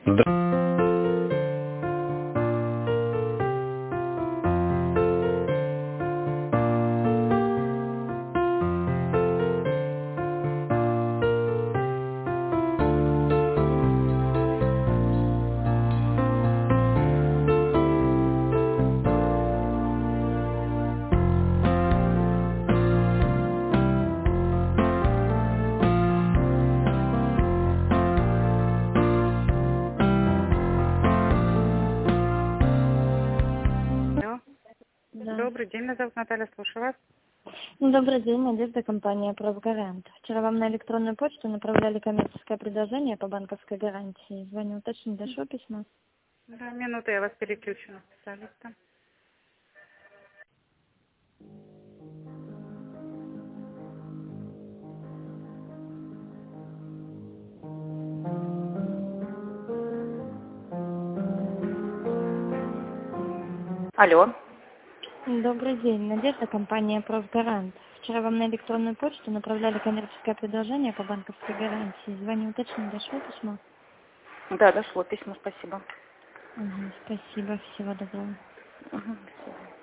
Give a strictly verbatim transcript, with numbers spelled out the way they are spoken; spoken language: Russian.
Да. Алло. Да. Добрый день, меня зовут Наталья, слушаю вас. Ну, добрый день, Надежда, компания «Просгарант». Вчера вам на электронную почту направляли коммерческое предложение по банковской гарантии. Звоню уточнить, дошло письмо? Да, минуту, я вас переключу на специалиста. Алло. Добрый день, Надежда, компания «Просгарант». Вчера вам на электронную почту направляли коммерческое предложение по банковской гарантии. Звоню уточнить, дошло письмо? Да, дошло письмо, спасибо. Угу, спасибо, всего доброго. Угу, до свидания.